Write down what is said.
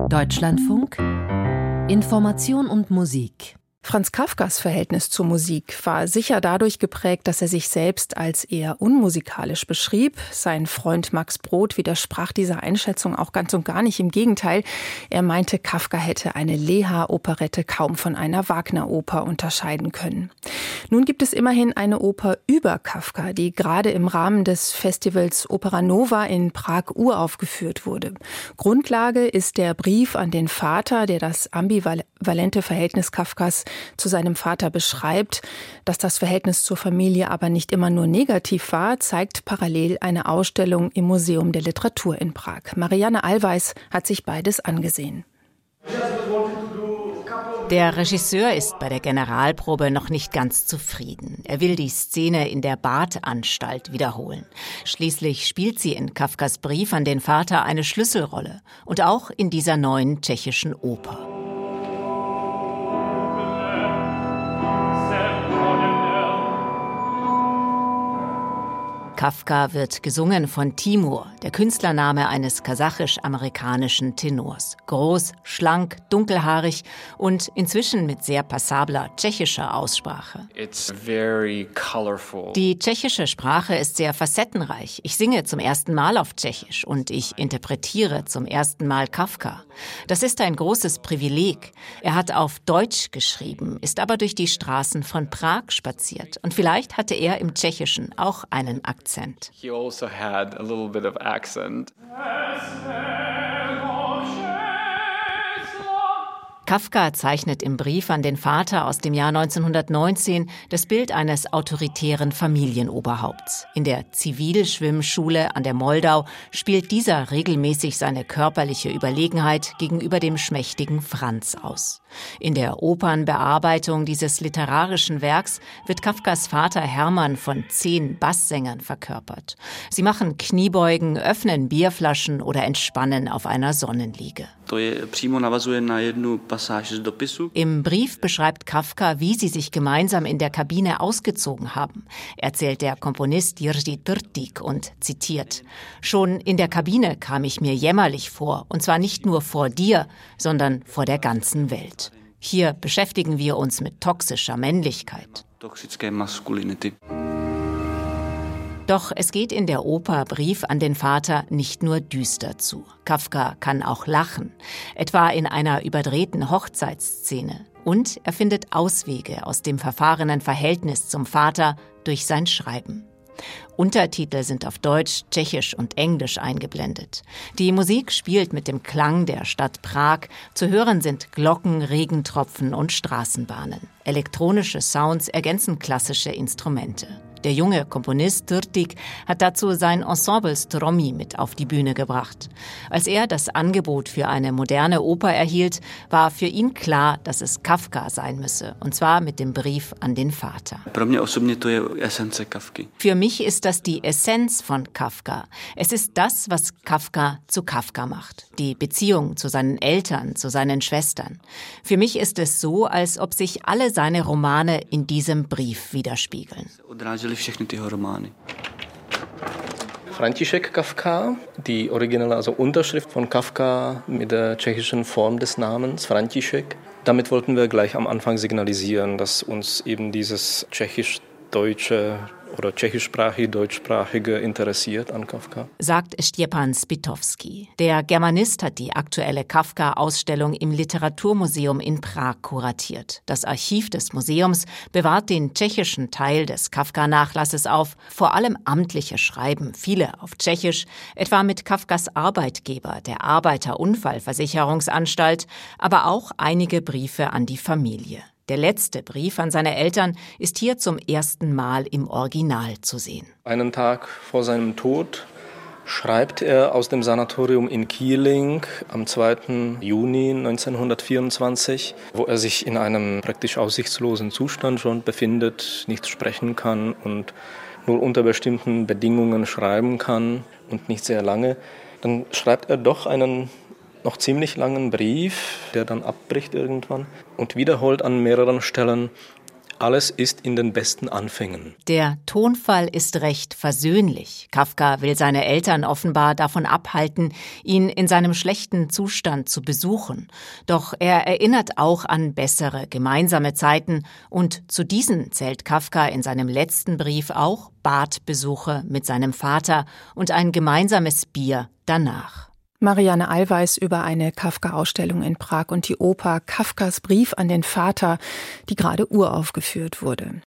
Deutschlandfunk Information und Musik. Franz Kafkas Verhältnis zur Musik war sicher dadurch geprägt, dass er sich selbst als eher unmusikalisch beschrieb. Sein Freund Max Brod widersprach dieser Einschätzung auch ganz und gar nicht. Im Gegenteil, er meinte, Kafka hätte eine Leha-Operette kaum von einer Wagner-Oper unterscheiden können. Nun gibt es immerhin eine Oper über Kafka, die gerade im Rahmen des Festivals Opera Nova in Prag uraufgeführt wurde. Grundlage ist der Brief an den Vater, der das ambivalente Verhältnis Kafkas zu seinem Vater beschreibt. Dass das Verhältnis zur Familie aber nicht immer nur negativ war, zeigt parallel eine Ausstellung im Museum der Literatur in Prag. Marianne Allweis hat sich beides angesehen. Der Regisseur ist bei der Generalprobe noch nicht ganz zufrieden. Er will die Szene in der Badanstalt wiederholen. Schließlich spielt sie in Kafkas Brief an den Vater eine Schlüsselrolle. Und auch in dieser neuen tschechischen Oper. Kafka wird gesungen von Timur, der Künstlername eines kasachisch-amerikanischen Tenors. Groß, schlank, dunkelhaarig und inzwischen mit sehr passabler tschechischer Aussprache. It's very colorful. Die tschechische Sprache ist sehr facettenreich. Ich singe zum ersten Mal auf Tschechisch und ich interpretiere zum ersten Mal Kafka. Das ist ein großes Privileg. Er hat auf Deutsch geschrieben, ist aber durch die Straßen von Prag spaziert. Und vielleicht hatte er im Tschechischen auch einen Akzent. He also had a little bit of accent. Kafka zeichnet im Brief an den Vater aus dem Jahr 1919 das Bild eines autoritären Familienoberhaupts. In der Zivilschwimmschule an der Moldau spielt dieser regelmäßig seine körperliche Überlegenheit gegenüber dem schmächtigen Franz aus. In der Opernbearbeitung dieses literarischen Werks wird Kafkas Vater Hermann von 10 Basssängern verkörpert. Sie machen Kniebeugen, öffnen Bierflaschen oder entspannen auf einer Sonnenliege. Im Brief beschreibt Kafka, wie sie sich gemeinsam in der Kabine ausgezogen haben, erzählt der Komponist Jiří Trtík und zitiert: Schon in der Kabine kam ich mir jämmerlich vor, und zwar nicht nur vor dir, sondern vor der ganzen Welt. Hier beschäftigen wir uns mit toxischer Männlichkeit. Doch es geht in der Oper Brief an den Vater nicht nur düster zu. Kafka kann auch lachen, etwa in einer überdrehten Hochzeitsszene. Und er findet Auswege aus dem verfahrenen Verhältnis zum Vater durch sein Schreiben. Untertitel sind auf Deutsch, Tschechisch und Englisch eingeblendet. Die Musik spielt mit dem Klang der Stadt Prag. Zu hören sind Glocken, Regentropfen und Straßenbahnen. Elektronische Sounds ergänzen klassische Instrumente. Der junge Komponist Trtík hat dazu sein Ensemble Stromy mit auf die Bühne gebracht. Als er das Angebot für eine moderne Oper erhielt, war für ihn klar, dass es Kafka sein müsse, und zwar mit dem Brief an den Vater. Für mich ist das die Essenz von Kafka. Es ist das, was Kafka zu Kafka macht. Die Beziehung zu seinen Eltern, zu seinen Schwestern. Für mich ist es so, als ob sich alle seine Romane in diesem Brief widerspiegeln. František Kafka, die originale Unterschrift von Kafka mit der tschechischen Form des Namens, František. Damit wollten wir gleich am Anfang signalisieren, dass uns eben dieses tschechisch-deutsche oder tschechischsprachig-deutschsprachige interessiert an Kafka. Sagt Stjepan Spitowski. Der Germanist hat die aktuelle Kafka-Ausstellung im Literaturmuseum in Prag kuratiert. Das Archiv des Museums bewahrt den tschechischen Teil des Kafka-Nachlasses auf, vor allem amtliche Schreiben, viele auf Tschechisch, etwa mit Kafkas Arbeitgeber, der Arbeiterunfallversicherungsanstalt, aber auch einige Briefe an die Familie. Der letzte Brief an seine Eltern ist hier zum ersten Mal im Original zu sehen. Einen Tag vor seinem Tod schreibt er aus dem Sanatorium in Kieling am 2. Juni 1924, wo er sich in einem praktisch aussichtslosen Zustand schon befindet, nicht sprechen kann und nur unter bestimmten Bedingungen schreiben kann und nicht sehr lange. Dann schreibt er doch einen noch ziemlich langen Brief, der dann abbricht irgendwann und wiederholt an mehreren Stellen: alles ist in den besten Anfängen. Der Tonfall ist recht versöhnlich. Kafka will seine Eltern offenbar davon abhalten, ihn in seinem schlechten Zustand zu besuchen. Doch er erinnert auch an bessere gemeinsame Zeiten und zu diesen zählt Kafka in seinem letzten Brief auch Badbesuche mit seinem Vater und ein gemeinsames Bier danach. Marianne Allweis über eine Kafka-Ausstellung in Prag und die Oper Kafkas Brief an den Vater, die gerade uraufgeführt wurde.